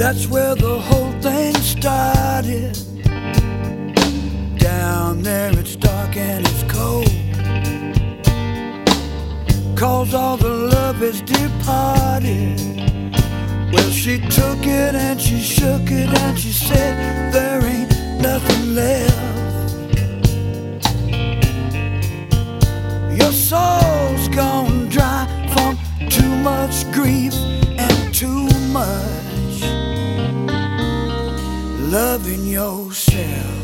That's where the whole thing started. Down there it's dark and it's cold, 'cause all the love is departed. Well, she took it and she shook it and she said there ain't nothing left. Your soul's gone dry from too much grief and too much loving yourself.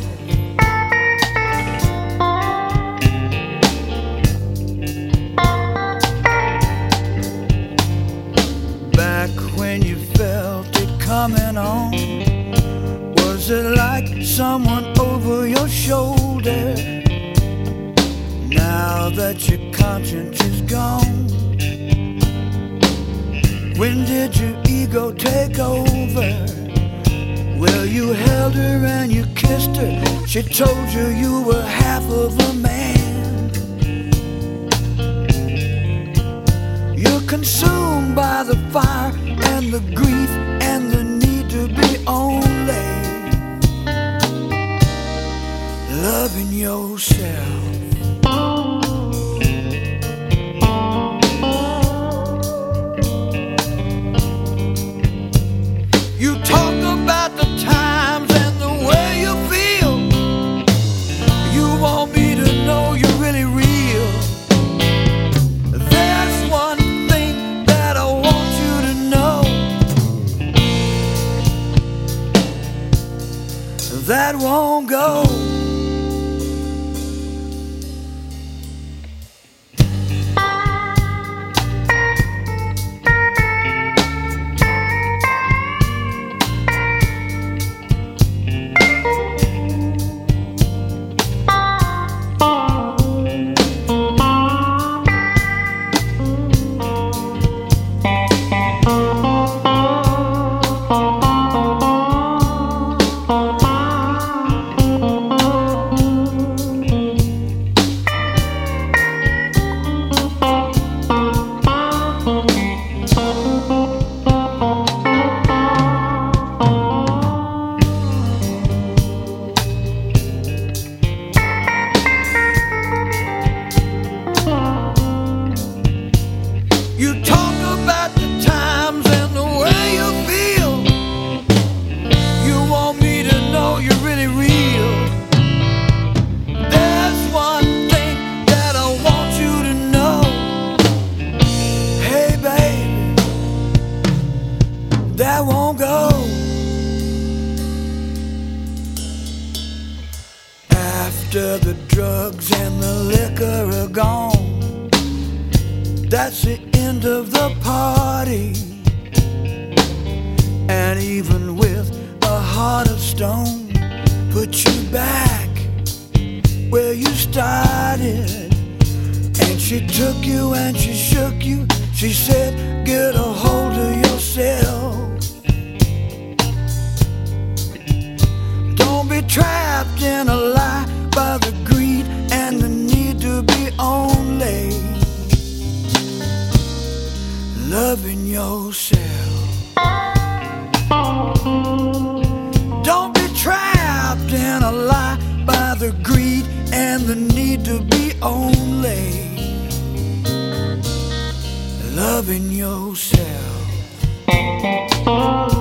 Back when you felt it coming on, was it like someone over your shoulder? Now that your conscience is gone, when did your ego take over? Well, you held her and you kissed her. She told you you were half of a man. You're consumed by the fire and the grief and the need to be only loving yourself. You talk about the times and the way you feel. You want me to know you're really real. There's one thing that I want you to know, that won't go. You talk about the times and the way you feel. You want me to know you're really real. There's one thing that I want you to know. Hey baby, that won't go. After the drugs and the liquor are gone, that's the end of the party. And even with a heart of stone, put you back where you started. And she took you and she shook you. She said, get a hold of yourself. Don't be trapped in a lie by the greed and the need to be only loving yourself. Don't be trapped in a lie by the greed and the need to be only loving yourself.